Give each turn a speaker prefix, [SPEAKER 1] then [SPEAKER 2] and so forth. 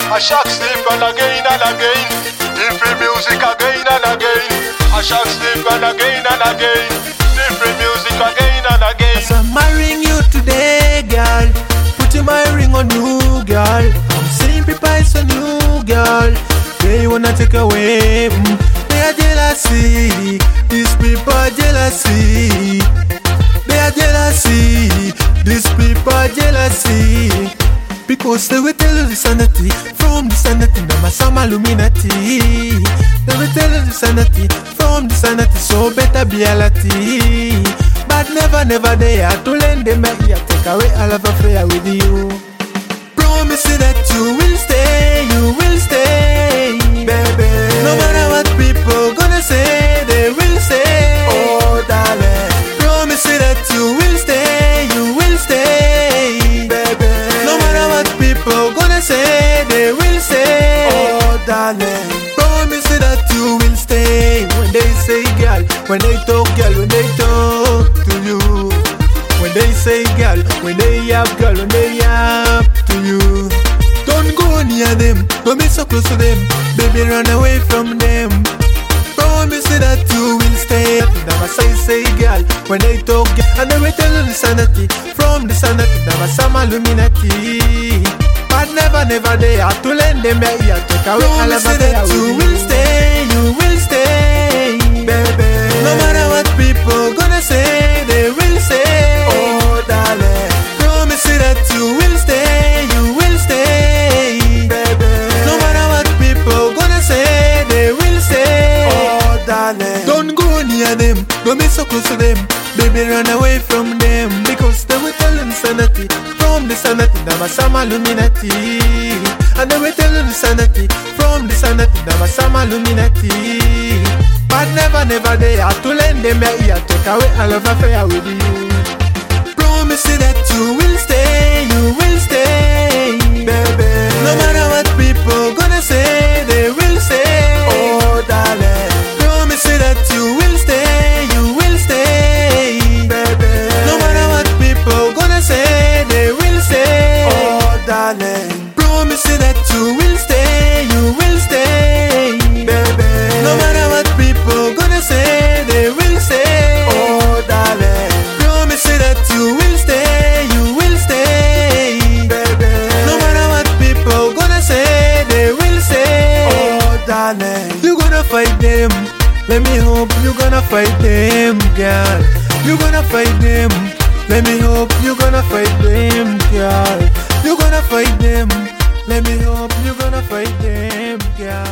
[SPEAKER 1] I shock sleep and again. Different music again and again. I shock sleep and again. Different music again and again.
[SPEAKER 2] As I'm marrying you today, girl, putting my ring on you, girl. I'm saying it's on you, girl. They wanna take away. They are jealousy. These people are jealousy. They are jealousy. These people are jealousy. Because they will tell you the sanity. From the sanity, now my some Illuminati. They will tell you the sanity. From the sanity, so better be a lati. But never they are to lend them a ear. Take away all of affair with you. Promise you that you will stay, baby. No matter what people gonna say, they will say, oh darling. Promise you that you will stay, baby. No matter what people gonna say, they will say, oh darling. Promise you that you will stay. When they say girl, when they talk girl, when they talk to you. When they say girl, when they yap girl, when they yap to you. Don't go near them, don't be so close to them. Baby, run away from them. Promise me that you will stay. Never say girl, when they talk girl. And they will tell you the sanity. From the sanity, never some Illuminati. But never they are to lend them their ear. Take away all of that you will stay, baby. No matter what people gonna say, they will say, oh darling. Promise me that you will stay, baby. No matter what people gonna say, they will say, oh darling. Don't go near them, don't be so close to them. Baby, run away from them. Because they will tell you the sanity. From the sanity, never some Illuminati. And they will tell you the sanity. From the sanity, never some Illuminati. But never they are to lend them their ear. Take away all of affair with you. Promise you that you will stay, baby. No matter what people gonna say, they will say, oh darling. Promise you that you will stay, baby. No matter what people gonna say, they will say, oh darling. Promise you that you will stay, baby. No matter what people gonna say, they will say, oh darling. Promise you that you will stay, baby. No matter what people gonna say, they will say, oh darling. You gonna fight them. Let me hope you gonna fight them, girl. You gonna fight them. Let me hope you gonna fight them, girl. You gonna fight them. Let me hope you gonna fight them, girl.